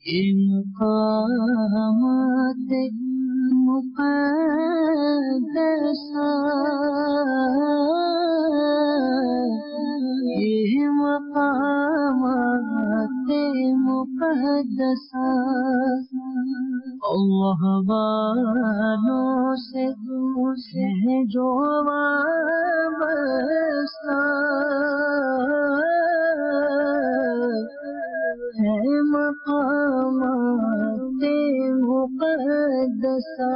مقامات مقدسہ یہ مقامات مقدسہ اللہ والوں سے جو وابستہ ہے مقامات مقدسہ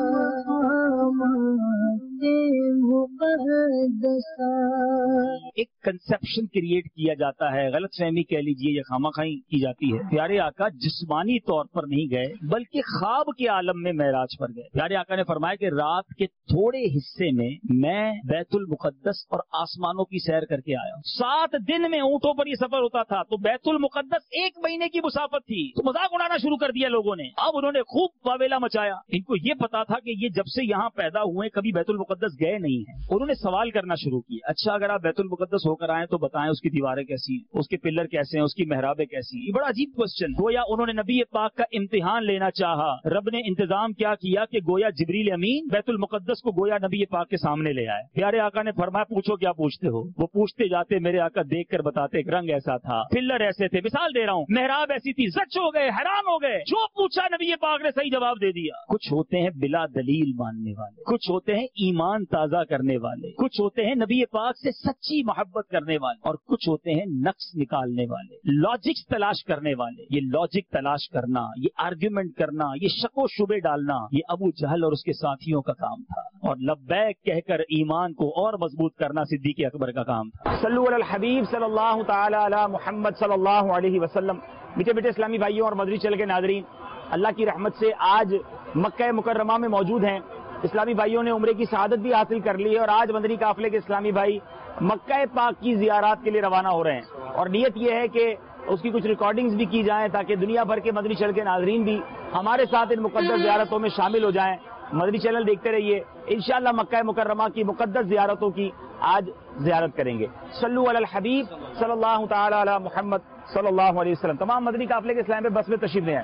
ایک کنسپشن کریٹ کیا جاتا ہے، غلط فہمی کہہ لیجئے یا خامخواہی کی جاتی ہے۔ پیارے آقا جسمانی طور پر نہیں گئے بلکہ خواب کے عالم میں معراج پر گئے۔ پیارے آقا نے فرمایا کہ رات کے تھوڑے حصے میں میں بیت المقدس اور آسمانوں کی سیر کر کے آیا ہوں۔ 7 دن میں اونٹوں پر یہ سفر ہوتا تھا، تو بیت المقدس 1 مہینے کی مسافت تھی، تو مذاق اڑانا شروع کر دیا لوگوں نے۔ اب انہوں نے خوب واویلا مچایا۔ ان کو یہ پتا تھا کہ یہ جب سے یہاں پیدا ہوئے کبھی بیت المقدس گئے نہیں ہیں۔ انہوں نے سوال کرنا شروع کیا، اچھا اگر آپ بیت المقدس ہو کر آئیں تو بتائیں اس کی دیواریں کیسی ہیں، اس کے پلر کیسے ہیں، اس کی محرابیں کیسی ہیں۔ یہ بڑا عجیب کوسچن۔ گویا انہوں نے نبی پاک کا امتحان لینا چاہا۔ رب نے انتظام کیا کیا کہ گویا جبریل امین بیت المقدس کو گویا نبی پاک کے سامنے لے آئے۔ پیارے آقا نے فرمایا پوچھو کیا پوچھتے ہو۔ وہ پوچھتے جاتے، میرے آقا دیکھ کر بتاتے، رنگ ایسا تھا، پلر ایسے تھے، مثال دے رہا ہوں، محراب ایسی تھی، زچ ہو گئے، حیران ہو گئے۔ جو پوچھا نبی پاک نے صحیح جواب دے دیا۔ کچھ ہوتے ہیں بلا دلیل ماننے والے، کچھ ہوتے ہیں ایمان تازہ کرنے والے، کچھ ہوتے ہیں نبی پاک سے سچی محبت کرنے والے، اور کچھ ہوتے ہیں نقص نکالنے والے، لاجکس تلاش کرنے والے۔ یہ لاجک تلاش کرنا، یہ آرگیومنٹ کرنا، یہ شک و شبے ڈالنا، یہ ابو جہل اور اس کے ساتھیوں کا کام تھا، اور لبیک کہہ کر ایمان کو اور مضبوط کرنا صدیق اکبر کا کام تھا۔ صلو علی الحبیب صلی اللہ تعالی علی محمد صلی اللہ علیہ وسلم۔ میٹھے میٹھے اسلامی بھائیوں اور مدری چینل کے ناظرین، اللہ کی رحمت سے آج مکہ مکرمہ میں موجود ہیں۔ اسلامی بھائیوں نے عمرے کی سعادت بھی حاصل کر لی ہے، اور آج مدنی قافلے کے اسلامی بھائی مکہ پاک کی زیارات کے لیے روانہ ہو رہے ہیں، اور نیت یہ ہے کہ اس کی کچھ ریکارڈنگز بھی کی جائیں تاکہ دنیا بھر کے مدنی چینل کے ناظرین بھی ہمارے ساتھ ان مقدس زیارتوں میں شامل ہو جائیں۔ مدنی چینل دیکھتے رہیے، انشاءاللہ مکہ مکرمہ کی مقدس زیارتوں کی آج زیارت کریں گے۔ صلو علی الحبیب صلی اللہ تعالی علی محمد صلی اللہ علیہ وسلم۔ تمام مدنی قافلے کے اسلام پہ بس میں تشریف لے آئیں۔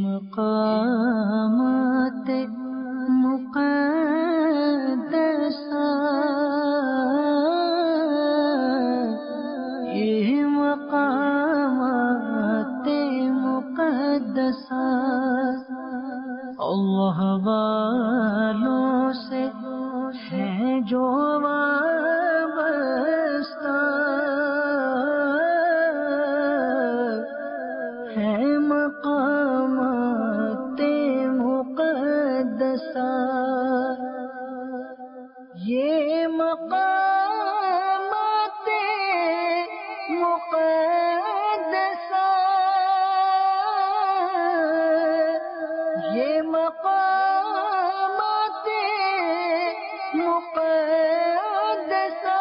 مقامات مقدسہ یہ مقامات مقدسہ اللہ والوں سے ہے جو وابستہ ہے مقامات مقدسہ یہ مقامات مقدسہ یہ مقامات مقدسہ۔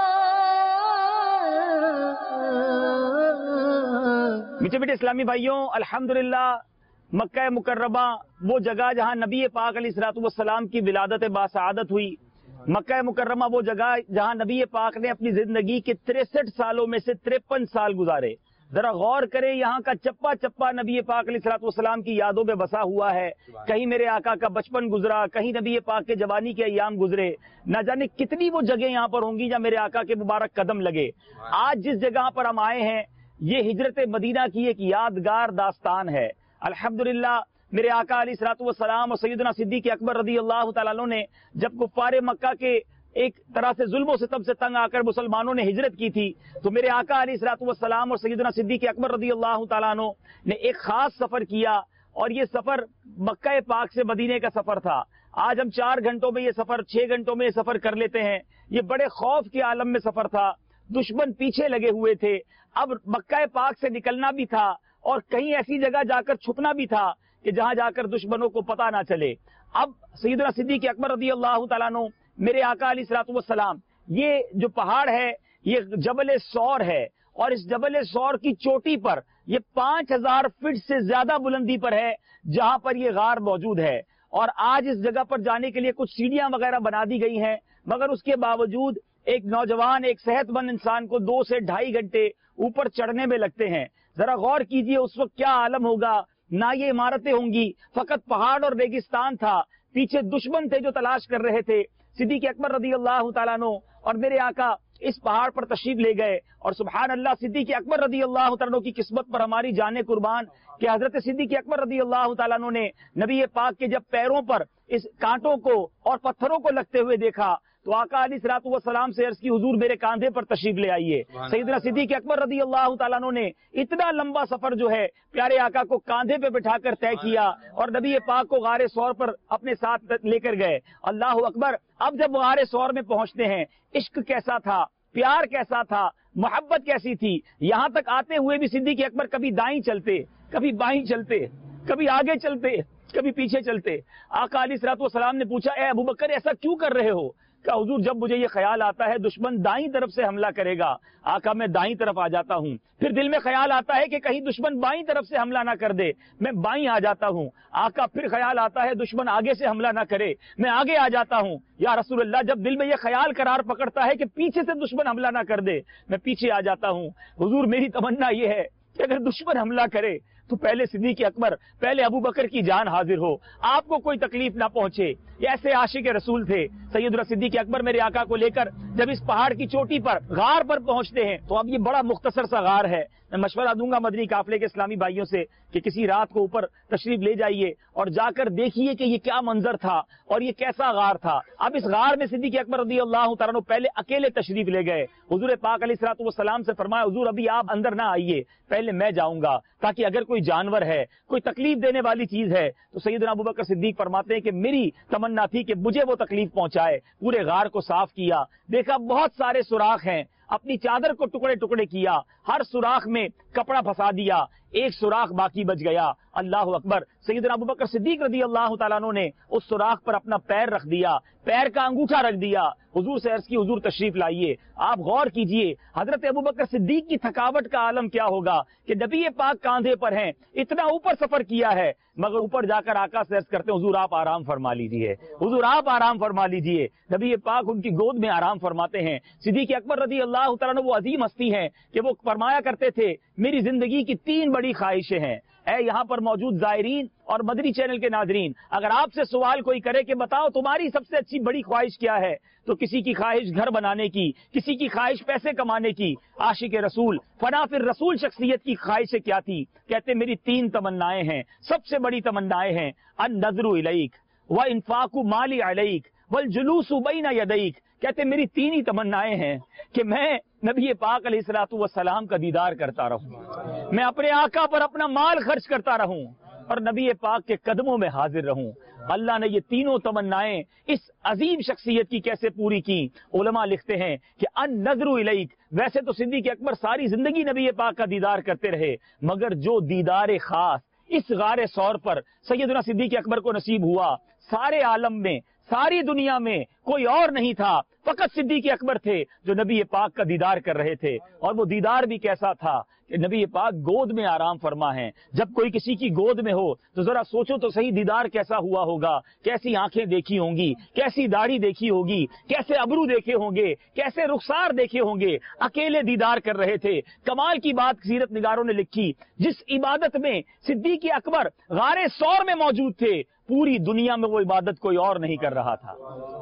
میٹھے میٹھے اسلامی بھائیوں، الحمدللہ مکہ مکرمہ وہ جگہ جہاں نبی پاک علیہ الصلوۃ والسلام کی ولادت باسعادت ہوئی، مکہ مکرمہ وہ جگہ جہاں نبی پاک نے اپنی زندگی کے 63 سالوں میں سے 53 سال گزارے۔ ذرا غور کریں، یہاں کا چپا چپا نبی پاک علیہ الصلوۃ والسلام کی یادوں میں بسا ہوا ہے۔ کہیں میرے آقا کا بچپن گزرا، کہیں نبی پاک کے جوانی کے ایام گزرے، نہ جانے کتنی وہ جگہ یہاں پر ہوں گی جہاں میرے آقا کے مبارک قدم لگے۔ آج جس جگہ پر ہم آئے ہیں یہ ہجرت مدینہ کی ایک یادگار داستان ہے۔ الحمدللہ میرے آقا علیہ الصلوۃ والسلام اور سیدنا صدیق اکبر رضی اللہ تعالیٰ عنہ نے جب کفار مکہ کے ایک طرح سے ظلم و ستم سے تنگ آ کر مسلمانوں نے ہجرت کی تھی، تو میرے آقا علیہ الصلوۃ والسلام اور سیدنا صدیق اکبر رضی اللہ تعالیٰ عنہ نے ایک خاص سفر کیا، اور یہ سفر مکہ پاک سے مدینے کا سفر تھا۔ آج ہم 4 گھنٹوں میں یہ سفر، 6 گھنٹوں میں یہ سفر کر لیتے ہیں۔ یہ بڑے خوف کے عالم میں سفر تھا، دشمن پیچھے لگے ہوئے تھے، اب مکہ پاک سے نکلنا بھی تھا اور کہیں ایسی جگہ جا کر چھپنا بھی تھا کہ جہاں جا کر دشمنوں کو پتہ نہ چلے۔ اب سیدنا صدیق اکبر رضی اللہ تعالیٰ عنہ میرے آقا علیہ الصلوۃ والسلام، یہ جو پہاڑ ہے یہ جبل سور ہے، اور اس جبل سور کی چوٹی پر یہ 5000 فٹ سے زیادہ بلندی پر ہے جہاں پر یہ غار موجود ہے، اور آج اس جگہ پر جانے کے لیے کچھ سیڑھیاں وغیرہ بنا دی گئی ہیں، مگر اس کے باوجود ایک نوجوان، ایک صحت مند انسان کو 2 سے 2.5 گھنٹے اوپر چڑھنے میں لگتے ہیں۔ ذرا غور کیجئے اس وقت کیا عالم ہوگا نہ یہ عمارتیں ہوں گی، فقط پہاڑ اور ریگستان تھا، پیچھے دشمن تھے جو تلاش کر رہے تھے۔ صدیق اکبر رضی اللہ تعالیٰ عنہ اور میرے آقا اس پہاڑ پر تشریف لے گئے، اور سبحان اللہ صدیق اکبر رضی اللہ تعالیٰ عنہ کی قسمت پر ہماری جانیں قربان کہ حضرت صدیق اکبر رضی اللہ تعالیٰ عنہ نے نبی پاک کے جب پیروں پر اس کانٹوں کو اور پتھروں کو لگتے ہوئے دیکھا تو آقا علیہ الصلوۃ والسلام سے عرض کی حضور میرے کاندھے پر تشریف لے آئیے۔ سیدنا صدیق اکبر رضی اللہ تعالیٰ عنہ نے اتنا لمبا سفر جو ہے پیارے آقا کو کاندھے پہ بٹھا کر طے کیا اور نبی پاک کو غار ثور پر اپنے ساتھ لے کر گئے۔ اللہ اکبر۔ اب جب غار ثور میں پہنچتے ہیں، عشق کیسا تھا، پیار کیسا تھا، محبت کیسی تھی۔ یہاں تک آتے ہوئے بھی صدیق اکبر کبھی دائیں چلتے، کبھی بائیں چلتے، کبھی آگے چلتے، کبھی پیچھے چلتے۔ آقا علیہ الصلوۃ والسلام نے پوچھا اے ابوبکر ایسا کیوں کر رہے ہو؟ کہ حضور جب مجھے یہ خیال آتا ہے دشمن دائیں طرف سے حملہ کرے گا، آقا میں دائیں طرف آ جاتا ہوں۔ پھر دل میں خیال آتا ہے کہ کہیں دشمن بائیں طرف سے حملہ نہ کر دے، میں بائیں آ جاتا ہوں۔ آقا پھر خیال آتا ہے دشمن آگے سے حملہ نہ کرے، میں آگے آ جاتا ہوں۔ یا رسول اللہ جب دل میں یہ خیال قرار پکڑتا ہے کہ پیچھے سے دشمن حملہ نہ کر دے، میں پیچھے آ جاتا ہوں۔ حضور میری تمنا یہ ہے کہ اگر دشمن حملہ کرے تو پہلے صدیق اکبر، پہلے ابوبکر کی جان حاضر ہو، آپ کو کوئی تکلیف نہ پہنچے۔ یہ ایسے عاشق رسول تھے۔ سیدنا صدیق اکبر میرے آقا کو لے کر جب اس پہاڑ کی چوٹی پر غار پر پہنچتے ہیں تو اب یہ بڑا مختصر سا غار ہے۔ میں مشورہ دوں گا مدنی قافلے کے اسلامی بھائیوں سے کہ کسی رات کو اوپر تشریف لے جائیے اور جا کر دیکھیے کہ یہ کیا منظر تھا اور یہ کیسا غار تھا۔ اب اس غار میں صدیق اکبر رضی اللہ تعالیٰ عنہ پہلے اکیلے تشریف لے گئے۔ حضور پاک علیہ الصلوۃ والسلام سے فرمایا حضور ابھی آپ اندر نہ آئیے، پہلے میں جاؤں گا تاکہ اگر کوئی جانور ہے، کوئی تکلیف دینے والی چیز ہے تو سیدنا ابوبکر صدیق فرماتے ہیں کہ میری تمنا تھی کہ مجھے وہ تکلیف پہنچائے۔ پورے غار کو صاف کیا، دیکھا بہت سارے سوراخ ہیں، اپنی چادر کو ٹکڑے ٹکڑے کیا، ہر سوراخ میں کپڑا پھنسا دیا، ایک سوراخ باقی بچ گیا۔ اللہ اکبر۔ سیدنا ابوبکر صدیق رضی اللہ تعالیٰ عنہ نے اس سوراخ پر اپنا پیر رکھ دیا، پیر کا انگوٹھا رکھ دیا، حضور سے عرض کی حضور تشریف لائیے۔ آپ غور کیجئے حضرت ابوبکر صدیق کی تھکاوٹ کا عالم کیا ہوگا کہ نبی پاک کاندھے پر ہیں، اتنا اوپر سفر کیا ہے، مگر اوپر جا کر آقا سے عرض کرتے ہیں حضور آپ آرام فرما لیجئے، حضور آپ آرام فرما لیجئے۔ نبی پاک ان کی گود میں آرام فرماتے ہیں۔ صدیق اکبر رضی اللہ تعالیٰ عنہ وہ عظیم ہستی ہیں کہ وہ فرمایا کرتے تھے میری زندگی کی 3 بڑی خواہشیں ہیں۔ اے یہاں پر موجود زائرین اور مدنی چینل کے ناظرین، اگر آپ سے سوال کوئی کرے کہ بتاؤ تمہاری سب سے اچھی بڑی خواہش کیا ہے، تو کسی کی خواہش گھر بنانے کی، کسی کی خواہش پیسے کمانے کی۔ عاشق رسول فنا فر رسول شخصیت کی خواہشیں کیا تھی؟ کہتے میری 3 تمنائیں ہیں، سب سے بڑی تمنائیں ہیں النظر الیک وانفاق مالی علیک والجلوس بین یدیک۔ کہتے میری 3 ہی تمنائیں ہیں کہ میں نبی پاک علیہ الصلوۃ والسلام کا دیدار کرتا رہوں، میں اپنے آقا پر اپنا مال خرچ کرتا رہوں اور نبی پاک کے قدموں میں حاضر رہوں۔ اللہ نے یہ تینوں تمنائیں اس عظیم شخصیت کی کیسے پوری کی؟ علماء لکھتے ہیں کہ النظر الیک، ویسے تو صدیق اکبر ساری زندگی نبی پاک کا دیدار کرتے رہے، مگر جو دیدار خاص اس غار ثور پر سیدنا صدیق اکبر کو نصیب ہوا، سارے عالم میں، ساری دنیا میں کوئی اور نہیں تھا، فقط صدیق اکبر تھے جو نبی پاک کا دیدار کر رہے تھے۔ اور وہ دیدار بھی کیسا تھا کہ نبی پاک گود میں آرام فرما ہیں۔ جب کوئی کسی کی گود میں ہو تو ذرا سوچو تو صحیح دیدار کیسا ہوا ہوگا، کیسی آنکھیں دیکھی ہوں گی، کیسی داڑھی دیکھی ہوگی، کیسے ابرو دیکھے ہوں گے، کیسے رخسار دیکھے ہوں گے۔ اکیلے دیدار کر رہے تھے۔ کمال کی بات سیرت نگاروں نے لکھی، جس عبادت میں صدیق اکبر غار ثور میں موجود تھے، پوری دنیا میں وہ عبادت کوئی اور نہیں کر رہا تھا۔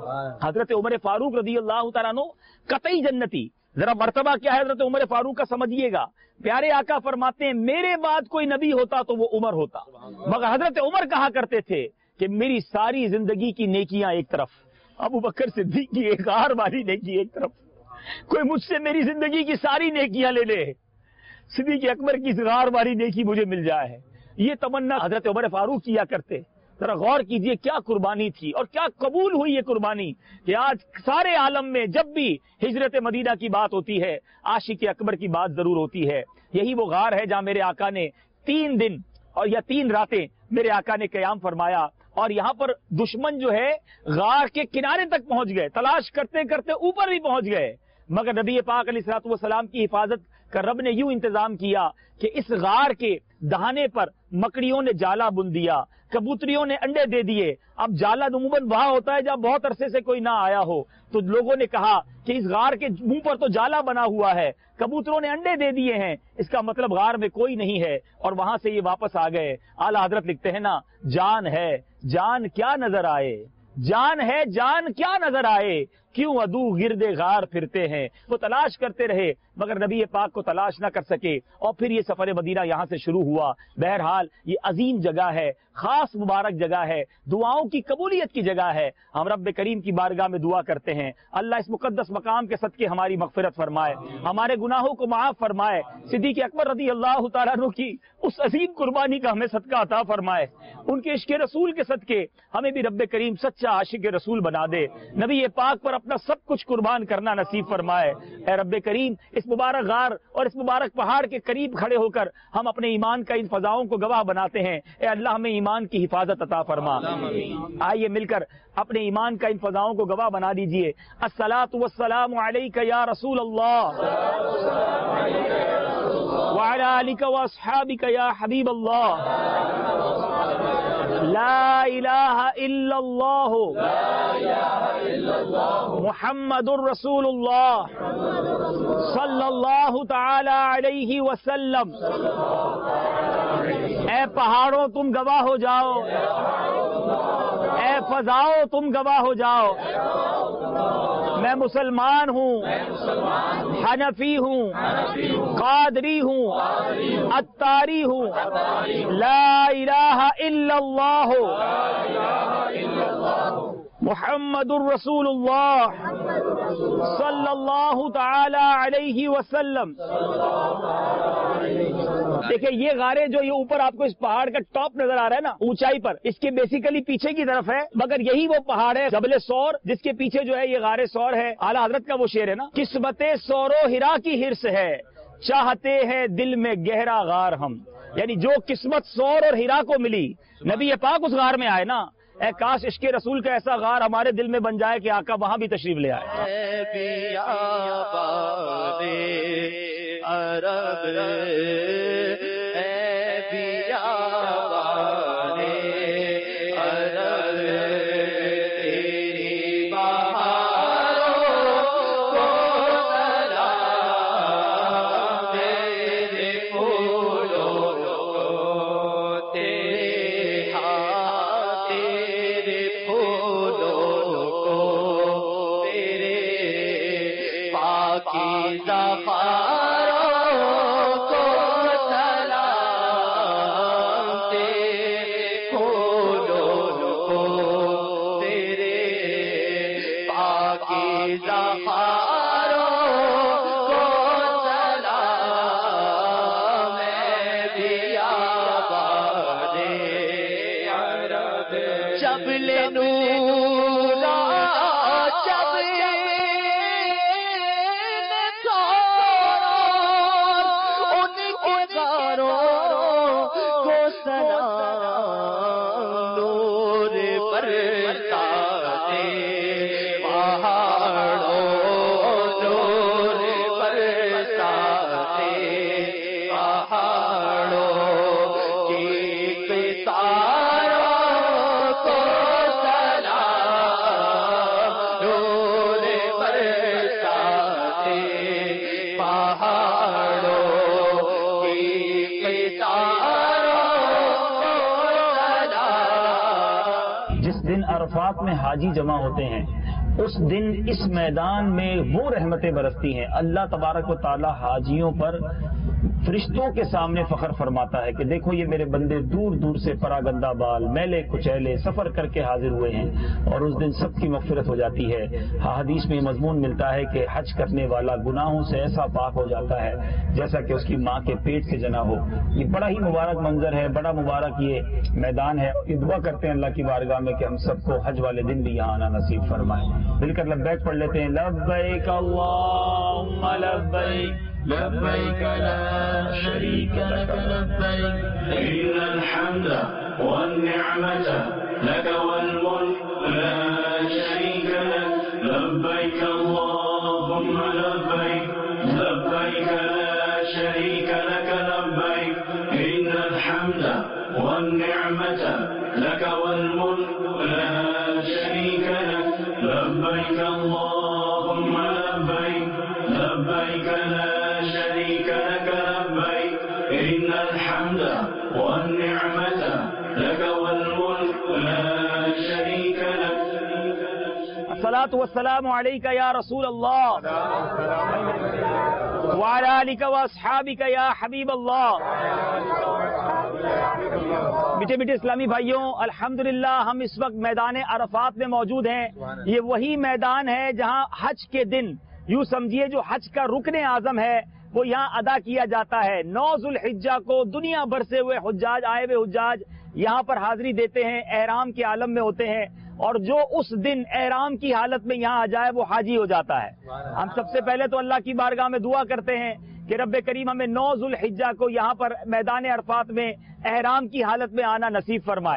حضرت عمر فاروق رضی اللہ تعالیٰ عنہ قطعی جنتی۔ ذرا مرتبہ کیا ہے حضرت عمر فاروق کا سمجھیے گا۔ پیارے آقا فرماتے ہیں میرے بعد کوئی نبی ہوتا تو وہ عمر ہوتا، مگر حضرت عمر کہا کرتے تھے کہ میری ساری زندگی کی نیکیاں ایک طرف، ابوبکر صدیق کی ایک غار والی نیکی ایک طرف، کوئی مجھ سے میری زندگی کی ساری نیکیاں لے لے، صدیق اکبر کی غار والی نیکی مجھے مل جائے۔ یہ تمنا حضرت عمر فاروق کیا کرتے۔ ذرا غور کیجئے کیا قربانی تھی اور کیا قبول ہوئی یہ قربانی کہ آج سارے عالم میں جب بھی ہجرت مدینہ کی بات ہوتی ہے، عاشق اکبر کی بات ضرور ہوتی ہے۔ یہی وہ غار ہے جہاں میرے آقا نے 3 دن اور یا 3 راتیں میرے آقا نے قیام فرمایا، اور یہاں پر دشمن جو ہے غار کے کنارے تک پہنچ گئے، تلاش کرتے کرتے اوپر بھی پہنچ گئے، مگر نبی پاک علیہ الصلوۃ والسلام کی حفاظت کا رب نے یوں انتظام کیا کہ اس غار کے دہانے پر مکڑیوں نے جالا بن دیا، کبوتریوں نے انڈے دے دیے۔ اب جالا عموماً وہاں ہوتا ہے جب بہت عرصے سے کوئی نہ آیا ہو، تو لوگوں نے کہا کہ اس غار کے منہ پر تو جالا بنا ہوا ہے، کبوتروں نے انڈے دے دیے ہیں، اس کا مطلب غار میں کوئی نہیں ہے، اور وہاں سے یہ واپس آ گئے۔ اعلیٰ حضرت لکھتے ہیں نا، جان ہے جان کیا نظر آئے، جان ہے جان کیا نظر آئے، کیوں عدو گرد غار پھرتے ہیں۔ وہ تلاش کرتے رہے مگر نبی پاک کو تلاش نہ کر سکے، اور پھر یہ سفر مدینہ یہاں سے شروع ہوا۔ بہرحال یہ عظیم جگہ ہے، خاص مبارک جگہ ہے، دعاؤں کی قبولیت کی جگہ ہے۔ ہم رب کریم کی بارگاہ میں دعا کرتے ہیں اللہ اس مقدس مقام کے صدقے ہماری مغفرت فرمائے، ہمارے گناہوں کو معاف فرمائے، صدیق اکبر رضی اللہ تعالیٰ عنہ کی اس عظیم قربانی کا ہمیں صدقہ عطا فرمائے، ان کے عشق رسول کے صدقے ہمیں بھی رب کریم سچا عاشق رسول بنا دے، نبی پاک پر اپنا سب کچھ قربان کرنا نصیب فرمائے۔ اے رب کریم اس مبارک غار اور اس مبارک پہاڑ کے قریب کھڑے ہو کر ہم اپنے ایمان کا ان فضاؤں کو گواہ بناتے ہیں، اے اللہ ہمیں ایمان کی حفاظت عطا فرما۔ آئیے مل کر اپنے ایمان کا ان فضاؤں کو گواہ بنا دیجئے۔ الصلاۃ والسلام علیک یا رسول اللہ وعلی آلک واصحابک یا حبیب اللہ، لا الہ الا اللہ محمد الرسول اللہ صلی اللہ تعالی علیہ وسلم۔ اے پہاڑوں تم گواہ ہو جاؤ، اے فضاؤ تم گواہ ہو جاؤ، میں مسلمان ہوں، حنفی ہوں، قادری ہوں، اتاری ہوں، لا الہ الا اللہ محمد الرسول اللہ صلی اللہ تعالی علیہ وسلم۔ دیکھیں یہ غاریں جو یہ اوپر آپ کو اس پہاڑ کا ٹاپ نظر آ رہا ہے نا اونچائی پر، اس کے بیسیکلی پیچھے کی طرف ہے، مگر یہی وہ پہاڑ ہے جبل سور جس کے پیچھے جو ہے یہ غار سور ہے۔ اعلیٰ حضرت کا وہ شعر ہے نا، قسمت سور و ہرا کی ہرس ہے، چاہتے ہیں دل میں گہرا غار ہم، یعنی جو قسمت سور اور ہرا کو ملی، نبی پاک اس غار میں آئے نا، اے کاش عشق رسول کا ایسا غار ہمارے دل میں بن جائے کہ آقا وہاں بھی تشریف لے آئے۔ عرفات میں حاجی جمع ہوتے ہیں، اس دن اس میدان میں وہ رحمتیں برستی ہیں۔ اللہ تبارک و تعالی حاجیوں پر فرشتوں کے سامنے فخر فرماتا ہے کہ دیکھو یہ میرے بندے دور دور سے پراگندہ بال میلے کچیلے سفر کر کے حاضر ہوئے ہیں، اور اس دن سب کی مغفرت ہو جاتی ہے۔ حدیث میں یہ مضمون ملتا ہے کہ حج کرنے والا گناہوں سے ایسا پاک ہو جاتا ہے جیسا کہ اس کی ماں کے پیٹ سے جنا ہو۔ یہ بڑا ہی مبارک منظر ہے، بڑا مبارک یہ میدان ہے۔ یہ دعا کرتے ہیں اللہ کی بارگاہ میں کہ ہم سب کو حج والے دن بھی یہاں آنا نصیب فرمائے۔ مل کر لبیک پڑھ لیتے ہیں، لبیک اللہم لبیک لبیک لا شریک لک لبیک إن الحمد والنعمة لك والملك لا شريك لك لبيك اللهم لبيك لبيك لا شريك لك لبيك إن والنعمة لك والملك لا شريك لك لبيك اللهم لبيك لبيك لا شريك لك لبيك إن الحمد والنعمة لك والملك لا شريك لك. الصلاۃ والسلام علیک یا رسول اللہ وعلی آلک واصحابک یا حبیب اللہ. میٹھے میٹھے اسلامی بھائیوں، الحمدللہ ہم اس وقت میدان عرفات میں موجود ہیں. یہ وہی میدان ہے جہاں حج کے دن، یوں سمجھیے جو حج کا رکن اعظم ہے وہ یہاں ادا کیا جاتا ہے. 9 ذوالحجہ کو دنیا بھر سے ہوئے حجاج، آئے ہوئے حجاج یہاں پر حاضری دیتے ہیں، احرام کے عالم میں ہوتے ہیں، اور جو اس دن احرام کی حالت میں یہاں آ جائے وہ حاجی ہو جاتا ہے. ہم سب سے پہلے تو اللہ کی بارگاہ میں دعا کرتے ہیں کہ رب کریم ہمیں 9 ذوالحجہ کو یہاں پر میدان عرفات میں احرام کی حالت میں آنا نصیب فرمائے.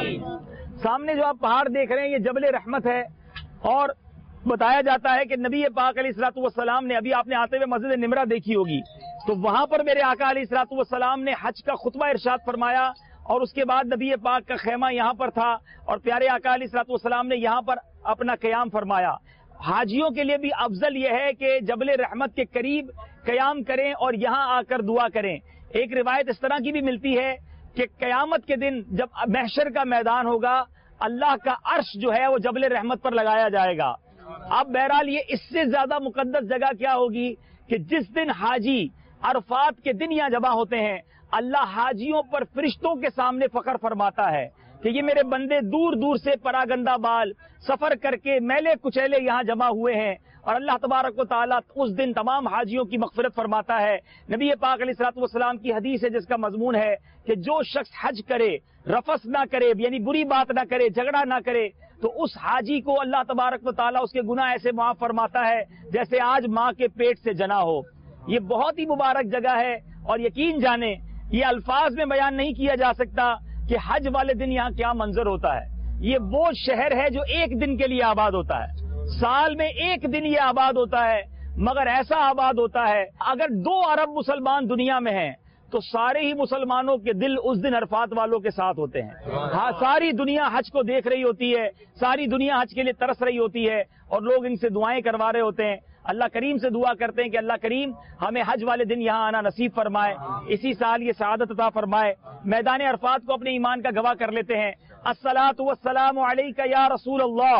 سامنے جو آپ پہاڑ دیکھ رہے ہیں یہ جبل رحمت ہے، اور بتایا جاتا ہے کہ نبی پاک علیہ الصلوۃ والسلام نے، ابھی آپ نے آتے ہوئے مسجد نمرہ دیکھی ہوگی، تو وہاں پر میرے آقا علیہ الصلوۃ والسلام نے حج کا خطبہ ارشاد فرمایا، اور اس کے بعد نبی پاک کا خیمہ یہاں پر تھا، اور پیارے آقا علیہ الصلوۃ والسلام نے یہاں پر اپنا قیام فرمایا. حاجیوں کے لیے بھی افضل یہ ہے کہ جبل رحمت کے قریب قیام کریں اور یہاں آ کر دعا کریں. ایک روایت اس طرح کی بھی ملتی ہے کہ قیامت کے دن جب محشر کا میدان ہوگا، اللہ کا عرش جو ہے وہ جبل رحمت پر لگایا جائے گا. اب بہرحال یہ اس سے زیادہ مقدس جگہ کیا ہوگی کہ جس دن حاجی عرفات کے دن یہاں جمع ہوتے ہیں، اللہ حاجیوں پر فرشتوں کے سامنے فخر فرماتا ہے کہ یہ میرے بندے دور دور سے پراگندہ بال سفر کر کے میلے کچیلے یہاں جمع ہوئے ہیں، اور اللہ تبارک و تعالیٰ اس دن تمام حاجیوں کی مغفرت فرماتا ہے. نبی پاک علیہ الصلوۃ والسلام کی حدیث ہے جس کا مضمون ہے کہ جو شخص حج کرے، رفث نہ کرے، یعنی بری بات نہ کرے، جھگڑا نہ کرے، تو اس حاجی کو اللہ تبارک و تعالیٰ اس کے گناہ ایسے معاف فرماتا ہے جیسے آج ماں کے پیٹ سے جنا ہو. یہ بہت ہی مبارک جگہ ہے، اور یقین جانیں یہ الفاظ میں بیان نہیں کیا جا سکتا کہ حج والے دن یہاں کیا منظر ہوتا ہے. یہ وہ شہر ہے جو ایک دن کے لیے آباد ہوتا ہے، سال میں ایک دن یہ آباد ہوتا ہے، مگر ایسا آباد ہوتا ہے اگر 2 ارب مسلمان دنیا میں ہیں تو سارے ہی مسلمانوں کے دل اس دن عرفات والوں کے ساتھ ہوتے ہیں. ہاں، ساری دنیا حج کو دیکھ رہی ہوتی ہے، ساری دنیا حج کے لیے ترس رہی ہوتی ہے، اور لوگ ان سے دعائیں کروا رہے ہوتے ہیں. اللہ کریم سے دعا کرتے ہیں کہ اللہ کریم ہمیں حج والے دن یہاں آنا نصیب فرمائے، اسی سال یہ سعادت عطا فرمائے. میدان عرفات کو اپنے ایمان کا گواہ کر لیتے ہیں. الصلاۃ والسلام علیک یا رسول اللہ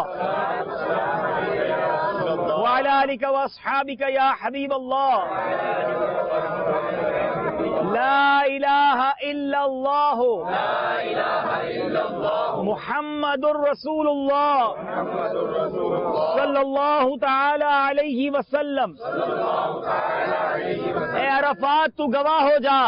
وعلی آلک واصحابک یا حبیب اللہ. لا الہ الا اللہ محمد الرسول اللہ صلی اللہ تعالی علیہ وسلم. اے عرفات تو گواہ ہو جا،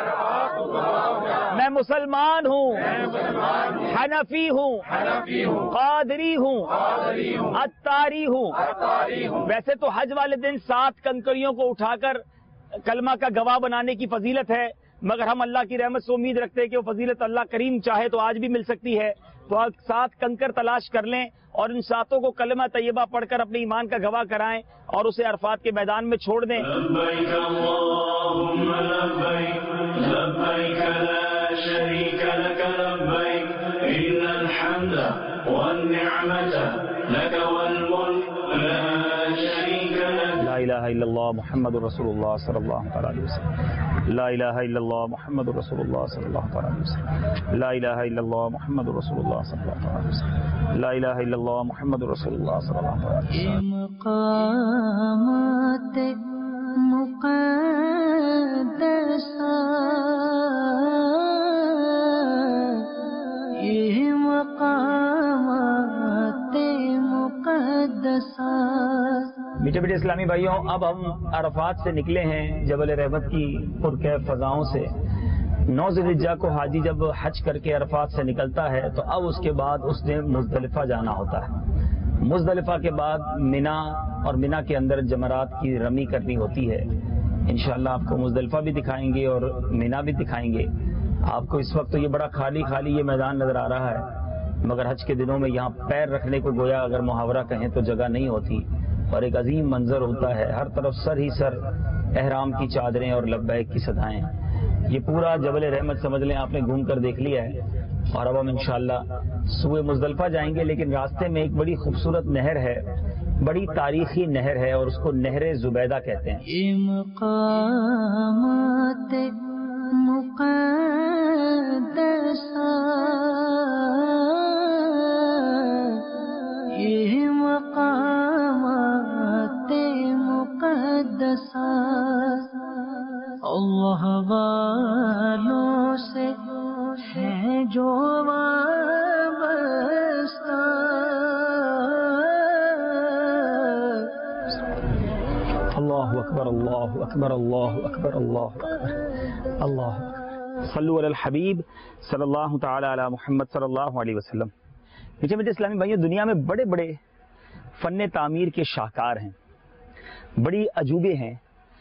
میں مسلمان ہوں، حنفی ہوں، قادری ہوں، اتاری ہوں. ویسے تو حج والے دن 7 کنکریوں کو اٹھا کر کلمہ کا گواہ بنانے کی فضیلت ہے، مگر ہم اللہ کی رحمت سے امید رکھتے ہیں کہ وہ فضیلت اللہ کریم چاہے تو آج بھی مل سکتی ہے. تو آج 7 کنکر تلاش کر لیں اور ان 7 کو کلمہ طیبہ پڑھ کر اپنے ایمان کا گواہ کرائیں اور اسے عرفات کے میدان میں چھوڑ دیں. لبیک اللہم لبیک لبیک لا شریک لک لبیک ان الحمد والنعمت لک والملک لا شریک لک. لا الہ الا اللہ محمد رسول اللہ صلی اللہ علیہ وسلم. لا الہ الا اللہ محمد رسول اللہ صلی اللہ علیہ وسلم. لا الہ الا اللہ محمد رسول اللہ صلی اللہ علیہ وسلم. لا الہ الا اللہ محمد رسول اللہ صلی اللہ علیہ وسلم. مقامات مقدسہ، یہ مقامات مقدسہ. میٹھے میٹھے اسلامی بھائیوں، اب ہم عرفات سے نکلے ہیں جبل رحمت کی پرکیف فضاؤں سے. 9 ذوالحجہ کو حاجی جب حج کر کے عرفات سے نکلتا ہے تو اب اس کے بعد اس نے مزدلفہ جانا ہوتا ہے. مزدلفہ کے بعد مینا، اور مینا کے اندر جمرات کی رمی کرنی ہوتی ہے. انشاءاللہ آپ کو مزدلفہ بھی دکھائیں گے اور مینا بھی دکھائیں گے. آپ کو اس وقت تو یہ بڑا خالی یہ میدان نظر آ رہا ہے، مگر حج کے دنوں میں یہاں پیر رکھنے کو گویا اگر محاورہ کہیں تو جگہ نہیں ہوتی، اور ایک عظیم منظر ہوتا ہے. ہر طرف سر ہی سر احرام کی چادریں اور لبیک کی صدائیں. یہ پورا جبل رحمت سمجھ لیں آپ نے گھوم کر دیکھ لیا ہے. اور اب ہم انشاءاللہ صبح مزدلفہ جائیں گے، لیکن راستے میں ایک بڑی خوبصورت نہر ہے، بڑی تاریخی نہر ہے، اور اس کو نہر زبیدہ کہتے ہیں۔ یہ مقامات مقدسہ، یہ مقامات مقدسہ اللہ والوں سے ہے جو وابستہ۔ اللہ اکبر اللہ اکبر اللہ اکبر اللہ اکبر اللہ اکبر۔ صلو علی الحبیب صلی اللہ تعالی علی محمد صلی اللہ علیہ وسلم۔ پیچھے میرے اسلامی بھائیوں، دنیا میں بڑے بڑے فن تعمیر کے شاہکار ہیں، بڑی عجوبے ہیں۔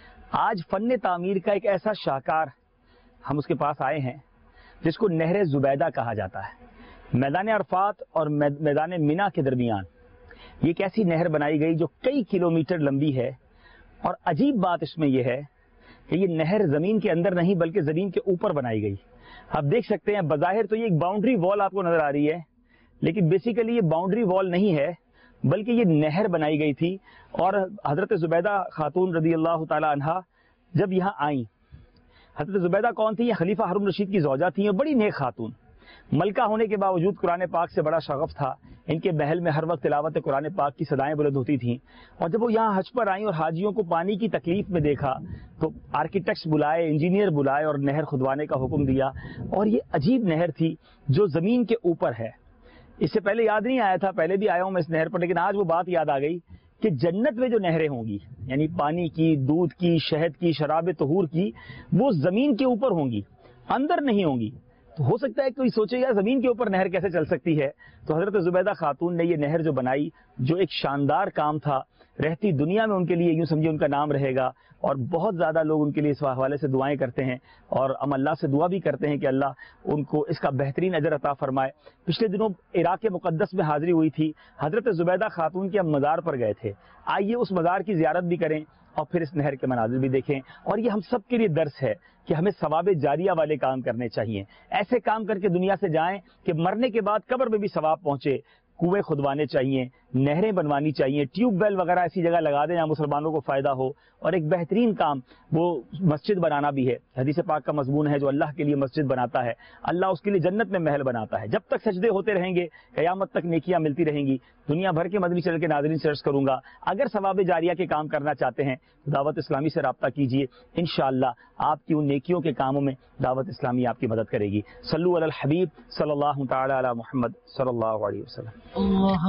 آج فن تعمیر کا ایک ایسا شاہکار ہم اس کے پاس آئے ہیں جس کو نہر زبیدہ کہا جاتا ہے۔ میدان عرفات اور میدان مینا کے درمیان یہ ایک ایسی نہر بنائی گئی جو کئی کلومیٹر لمبی ہے، اور عجیب بات اس میں یہ ہے کہ یہ نہر زمین کے اندر نہیں بلکہ زمین کے اوپر بنائی گئی۔ آپ دیکھ سکتے ہیں بظاہر تو یہ ایک باؤنڈری وال آپ کو نظر آ رہی ہے، لیکن بیسیکلی یہ باؤنڈری وال نہیں ہے بلکہ یہ نہر بنائی گئی تھی۔ اور حضرت زبیدہ خاتون رضی اللہ تعالی عنہا جب یہاں آئیں، حضرت زبیدہ کون تھی؟ یہ خلیفہ ہارون رشید کی زوجہ تھیں اور بڑی نیک خاتون، ملکہ ہونے کے باوجود قرآن پاک سے بڑا شغف تھا، ان کے محل میں ہر وقت تلاوت قرآن پاک کی صدائیں بلند ہوتی تھیں۔ اور جب وہ یہاں حج پر آئیں اور حاجیوں کو پانی کی تکلیف میں دیکھا تو آرکیٹیکٹس بلائے، انجینئر بلائے اور نہر کھدوانے کا حکم دیا۔ اور یہ عجیب نہر تھی جو زمین کے اوپر ہے۔ اس سے پہلے یاد نہیں آیا تھا، پہلے بھی آیا ہوں میں اس نہر پر، لیکن آج وہ بات یاد آ گئی کہ جنت میں جو نہریں ہوں گی، یعنی پانی کی، دودھ کی، شہد کی، شراب طہور کی، وہ زمین کے اوپر ہوں گی، اندر نہیں ہوں گی۔ تو ہو سکتا ہے کوئی سوچے یار زمین کے اوپر نہر کیسے چل سکتی ہے؟ تو حضرت زبیدہ خاتون نے یہ نہر جو بنائی، جو ایک شاندار کام تھا، رہتی دنیا میں ان کے لیے یوں سمجھے ان کا نام رہے گا، اور بہت زیادہ لوگ ان کے لیے اس حوالے سے دعائیں کرتے ہیں، اور ہم اللہ سے دعا بھی کرتے ہیں کہ اللہ ان کو اس کا بہترین اجر عطا فرمائے۔ پچھلے دنوں عراق مقدس میں حاضری ہوئی تھی، حضرت زبیدہ خاتون کے ہم مزار پر گئے تھے۔ آئیے اس مزار کی زیارت بھی کریں اور پھر اس نہر کے مناظر بھی دیکھیں، اور یہ ہم سب کے لیے درس ہے کہ ہمیں ثواب جاریہ والے کام کرنے چاہیے، ایسے کام کر کے دنیا سے جائیں کہ مرنے کے بعد قبر میں بھی ثواب پہنچے۔ کنویں کھدوانے چاہیے، نہریں بنوانی چاہیے، ٹیوب ویل وغیرہ ایسی جگہ لگا دیں جہاں مسلمانوں کو فائدہ ہو، اور ایک بہترین کام وہ مسجد بنانا بھی ہے۔ حدیث پاک کا مضمون ہے جو اللہ کے لیے مسجد بناتا ہے اللہ اس کے لیے جنت میں محل بناتا ہے۔ جب تک سجدے ہوتے رہیں گے قیامت تک نیکیاں ملتی رہیں گی۔ دنیا بھر کے مدنی چینل کے ناظرین سے عرض کروں گا، اگر ثواب جاریہ کے کام کرنا چاہتے ہیں تو دعوت اسلامی سے رابطہ کیجیے، انشاءاللہ آپ کی ان نیکیوں کے کاموں میں دعوت اسلامی آپ کی مدد کرے گی۔ صلو علی الحبیب صلی اللہ تعالی علی محمد صلی اللہ علیہ وسلم۔ اللہ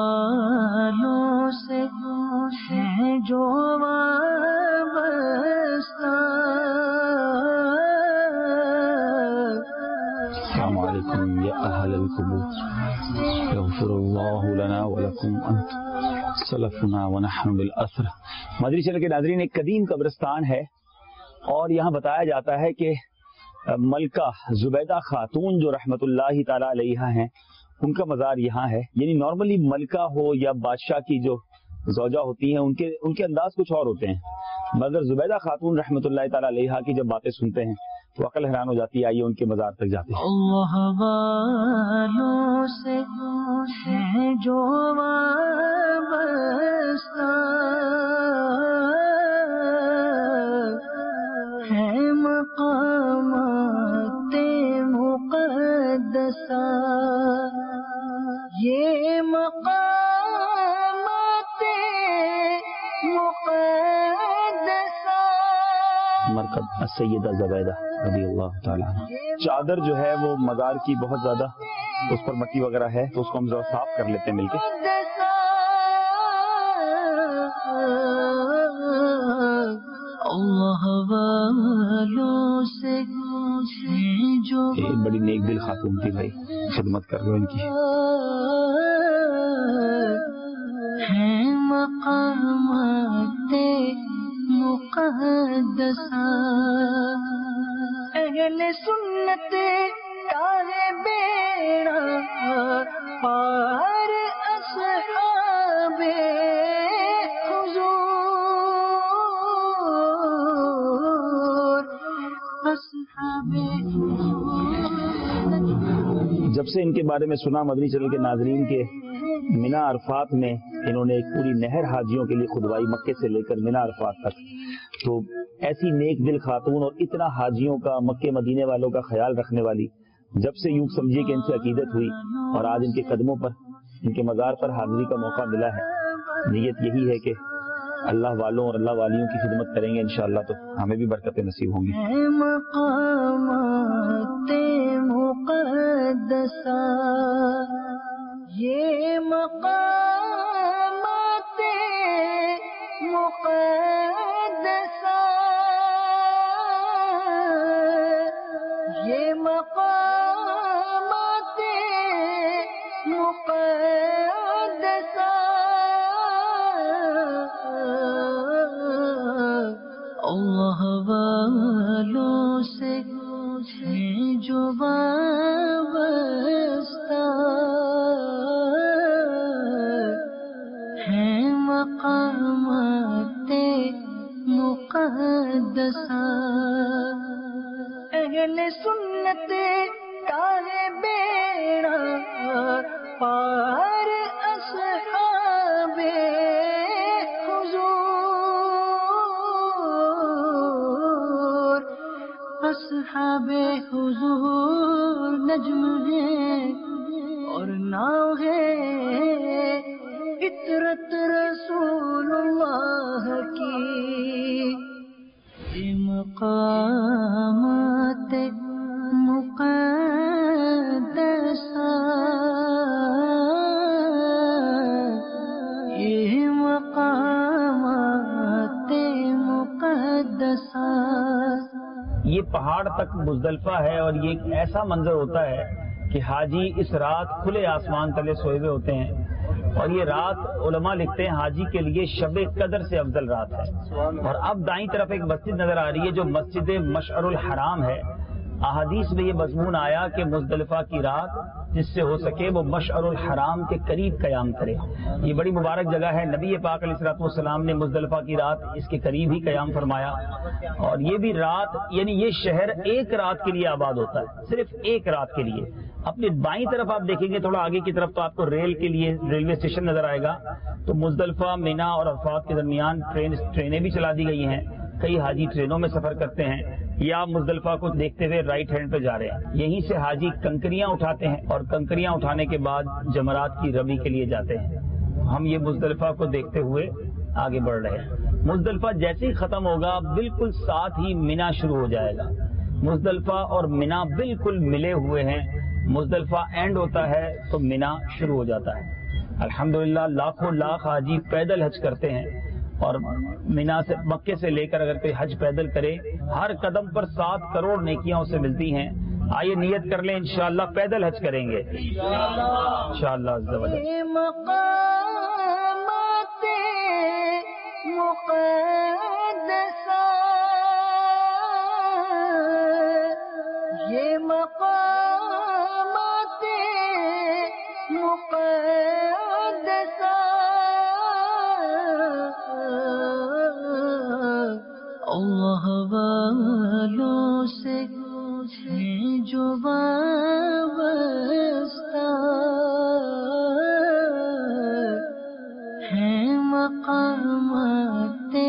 والوں سے ہے جو وابستہ۔ السلام علیکم یا اہل القبور، یغفر اللہ لنا ولکم انت سلفنا ونحن بالاسر۔ مدنی چینل کے ناظرین، ایک قدیم قبرستان ہے، اور یہاں بتایا جاتا ہے کہ ملکہ زبیدہ خاتون جو رحمت اللہ تعالی علیہ ہیں، ان کا مزار یہاں ہے۔ یعنی نارملی ملکہ ہو یا بادشاہ کی جو زوجہ ہوتی ہیں ان کے انداز کچھ اور ہوتے ہیں، مگر زبیدہ خاتون رحمت اللہ تعالی علیہ کی جب باتیں سنتے ہیں تو عقل حیران ہو جاتی ہے۔ آئیے ان کے مزار تک جاتے ہیں۔ اللہ والوں سے ہے جو وابستہ، ہے مقامات مقدسہ، یہ مقامات مقدسہ۔ مرکز السیدہ زبیدہ رضی اللہ تعالی عنہ۔ چادر جو ہے وہ مزار کی بہت زیادہ اس پر مٹی وغیرہ ہے، تو اس کو ہم ذرا صاف کر لیتے ہیں مل کے۔ اللہ والوں سے جو ایک بڑی نیک دل خاتون تھی بھائی، خدمت کر لو ان کی۔ ہے مقامات مقدسہ، اہل سنت تارے بیڑا پار اصحاب حضور، اصحاب ان کے بارے میں سنا مدنی چینل کے ناظرین کے مینا عرفات میں انہوں نے ایک پوری نہر حاجیوں کے لیے کھدوائی مکے سے لے کر مینا عرفات تک. تو ایسی نیک دل خاتون اور اتنا حاجیوں کا مکے مدینے والوں کا خیال رکھنے والی جب سے یوں سمجھیے کہ ان سے عقیدت ہوئی اور آج ان کے قدموں پر ان کے مزار پر حاضری کا موقع ملا ہے، نیت یہی ہے کہ اللہ والوں اور اللہ والیوں کی خدمت کریں گے انشاءاللہ تو ہمیں بھی برکتیں نصیب ہوں گی. مقامات مقدسہ یہ مقامات مقدسہ یہ مقامات مقدسہ اللہ والوں سے ہیں جو وابستہ ہیں مقامات مقدسہ. اہل سنت کارے بیڑا پار اصحاب حضور اصحاب حضور نجم ہے اور ناؤ ہے فطرت رسول اللہ کی. یہ مقامات مقدسہ یہ مقامات مقدسہ. یہ پہاڑ تک مزدلفہ ہے اور یہ ایک ایسا منظر ہوتا ہے کہ حاجی اس رات کھلے آسمان تلے سوئے ہوئے ہوتے ہیں اور یہ رات علماء لکھتے ہیں حاجی کے لیے شب قدر سے افضل رات ہے. اور اب دائیں طرف ایک مسجد نظر آ رہی ہے جو مسجد مشعر الحرام ہے. احادیث میں یہ مضمون آیا کہ مزدلفہ کی رات جس سے ہو سکے وہ مشعر الحرام کے قریب قیام کرے. یہ بڑی مبارک جگہ ہے. نبی پاک علیہ الصلوۃ والسلام نے مزدلفہ کی رات اس کے قریب ہی قیام فرمایا. اور یہ بھی رات یعنی یہ شہر ایک رات کے لیے آباد ہوتا ہے، صرف ایک رات کے لیے. اپنی بائیں طرف آپ دیکھیں گے تھوڑا آگے کی طرف تو آپ کو ریل کے لیے ریلوے اسٹیشن نظر آئے گا. تو مزدلفہ مینا اور عرفات کے درمیان ٹرینیں بھی چلا دی گئی ہیں. کئی حاجی ٹرینوں میں سفر کرتے ہیں. یہ آپ مزدلفہ کو دیکھتے ہوئے رائٹ ہینڈ پہ جا رہے ہیں. یہیں سے حاجی کنکریاں اٹھاتے ہیں اور کنکریاں اٹھانے کے بعد جمرات کی رمی کے لیے جاتے ہیں. ہم یہ مزدلفہ کو دیکھتے ہوئے آگے بڑھ رہے ہیں. مزدلفہ جیسے ہی ختم ہوگا بالکل ساتھ ہی مینا شروع ہو جائے گا. مزدلفہ اور مینا بالکل ملے ہوئے ہیں. مزدلفہ اینڈ ہوتا ہے تو مینا شروع ہو جاتا ہے. الحمدللہ لاکھوں لاکھ حاجی پیدل حج کرتے ہیں اور مینا سے مکے سے لے کر اگر کوئی حج پیدل کرے ہر قدم پر 7 کروڑ نیکیاں اسے ملتی ہیں. آئیے نیت کر لیں انشاءاللہ پیدل حج کریں گے انشاءاللہ عز و جل. یہ مقامات مقدسہ یہ مقامات مقدسہ اللہ والوں سے ہیں جو وابستہ ہیں مقامات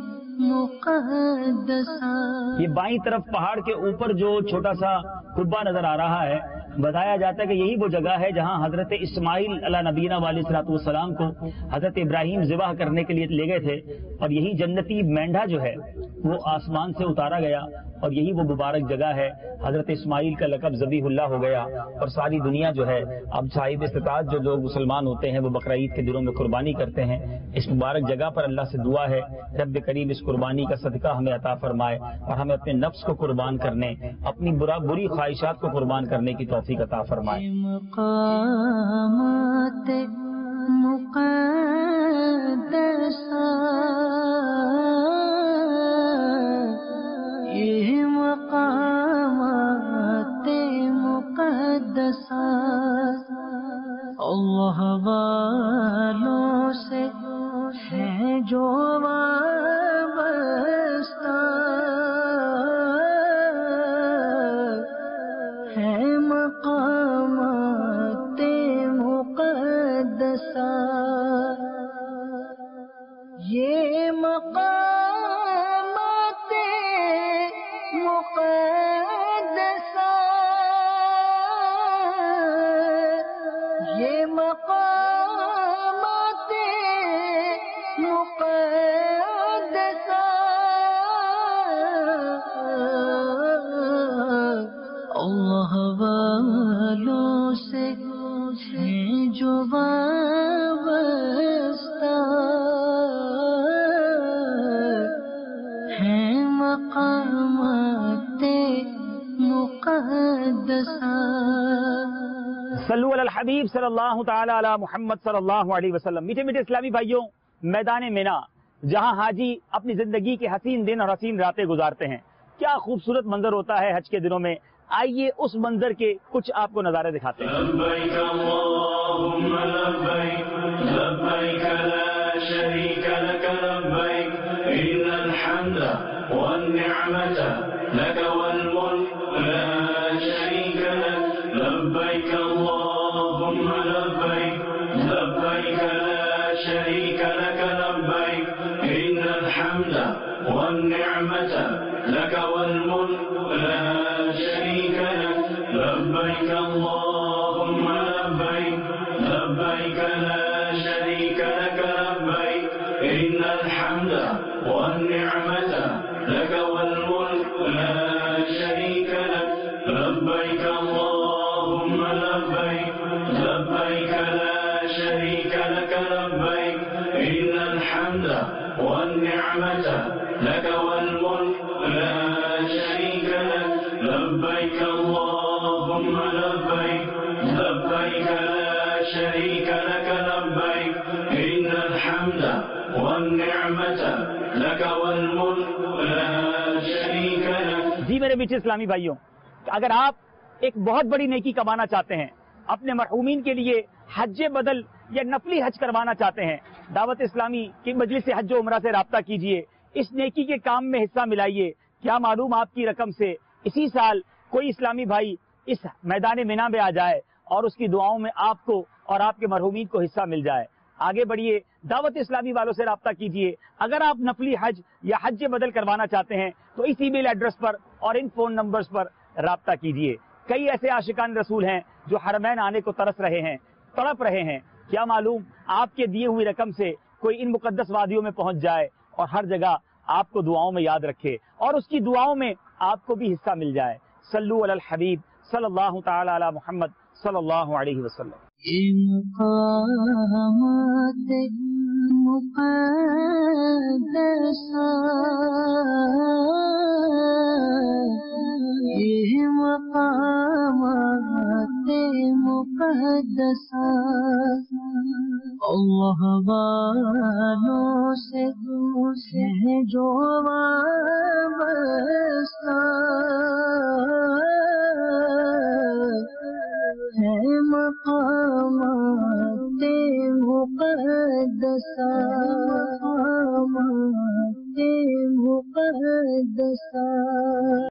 مقدسہ. یہ بائیں طرف پہاڑ کے اوپر جو چھوٹا سا قبہ نظر آ رہا ہے بتایا جاتا ہے کہ یہی وہ جگہ ہے جہاں حضرت اسماعیل علیہ نبینا علیہ الصلوۃ والسلام کو حضرت ابراہیم ذبح کرنے کے لیے لے گئے تھے اور یہی جنتی مینڈھا جو ہے وہ آسمان سے اتارا گیا اور یہی وہ مبارک جگہ ہے. حضرت اسماعیل کا لقب ذبیح اللہ ہو گیا اور ساری دنیا جو ہے اب صاحب استطاعت جو لوگ مسلمان ہوتے ہیں وہ بقرعید کے دنوں میں قربانی کرتے ہیں. اس مبارک جگہ پر اللہ سے دعا ہے رب کریم اس قربانی کا صدقہ ہمیں عطا فرمائے اور ہمیں اپنے نفس کو قربان کرنے اپنی بری خواہشات کو قربان کرنے کی توفیق عطا فرمائے. مقامات مقدسہ یہ مقامات مقدسہ اللہ والوں سے ہیں جو وابستہ ہیں مقامات مقامات مقدسہ اللہ والوں سے ہے جو وابستہ ہے مقامات مقدسہ. صلو علی الحبیب صلی اللہ تعالی علی محمد صلی اللہ علیہ وسلم. میٹھے میٹھے اسلامی بھائیوں، میدان مینا جہاں حاجی اپنی زندگی کے حسین دن اور حسین راتیں گزارتے ہیں، کیا خوبصورت منظر ہوتا ہے حج کے دنوں میں. آئیے اس منظر کے کچھ آپ کو نظارے دکھاتے ہیں. لبیک اللہم لبیک لبیک لا شریک لک لبیک ان الحمد والنعمت لک والملک لا شریک لک لبیک اللہم لبیک لبیک لا شریک لک لبیک ان الحمد والنعمت لک والملک لا شریک لک لبیک اللہم لبیک لبیک لا شریک لک لبیک ان الحمد والنعمت لک والملک لا شریک لک لبیک اللہم لبیک لبیک لا شریک لک لبیک ان الحمد والنعمت لک والملک لا شریک لک لبیک اللہم لبیک لبیک لا شریک لک لبیک ان الحمد والنعمت لک والملک لا شریک لک. جی میرے میٹھے اسلامی بھائیوں، اگر آپ ایک بہت بڑی نیکی کمانا چاہتے ہیں، اپنے مرحومین کے لیے حج بدل یا نفلی حج کروانا چاہتے ہیں، دعوت اسلامی کی مجلس حج و عمرہ سے رابطہ کیجئے، اس نیکی کے کام میں حصہ ملائیے. کیا معلوم آپ کی رقم سے اسی سال کوئی اسلامی بھائی اس میدان مینا میں آ جائے اور اس کی دعاؤں میں آپ کو اور آپ کے مرحومین کو حصہ مل جائے. آگے بڑھیے، دعوت اسلامی والوں سے رابطہ کیجئے. اگر آپ نفلی حج یا حج بدل کروانا چاہتے ہیں تو اس ای میل ایڈریس پر اور ان فون نمبرز پر رابطہ کیجئے. کئی ایسے عاشقان رسول ہیں جو حرمین آنے کو ترس رہے ہیں، تڑپ رہے ہیں. کیا معلوم آپ کے دیے ہوئی رقم سے کوئی ان مقدس وادیوں میں پہنچ جائے اور ہر جگہ آپ کو دعاؤں میں یاد رکھے اور اس کی دعاؤں میں آپ کو بھی حصہ مل جائے. صلو علی الحبیب صلی اللہ تعالی علی محمد صلی اللہ علیہ وسلم. یہ مقامات مقدسہ یہ مقامات مقدسہ اللہ والوں سے ہے جو وابستہ ہے مقامات مقدسہ مقدسہ.